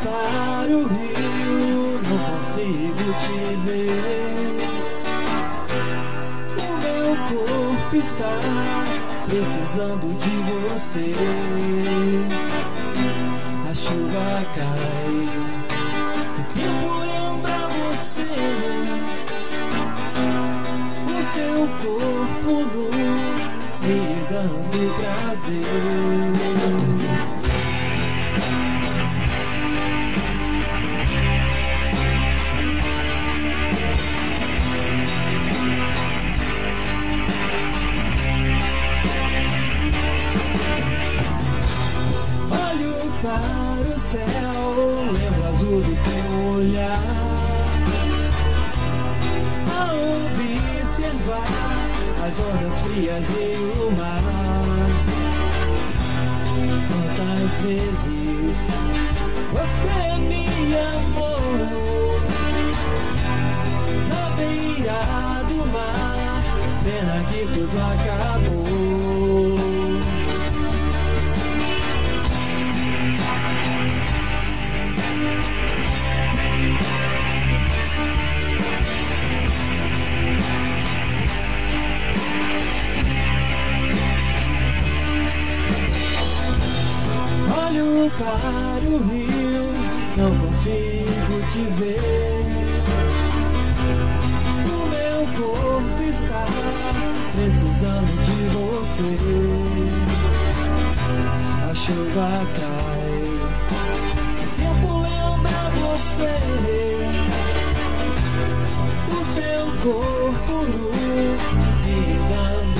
para o rio, não consigo te ver. O meu corpo está precisando de você. A chuva cai, o tempo lembra você. O seu corpo nu me dando prazer. Para o céu, lembro azul do teu olhar. A observar as ondas frias e o mar. Quantas vezes você me amou na beira do mar, pena que tudo acabou. Olho para o rio, não consigo te ver. O meu corpo está precisando de você. A chuva cai, o tempo lembra você. O seu corpo nu me dando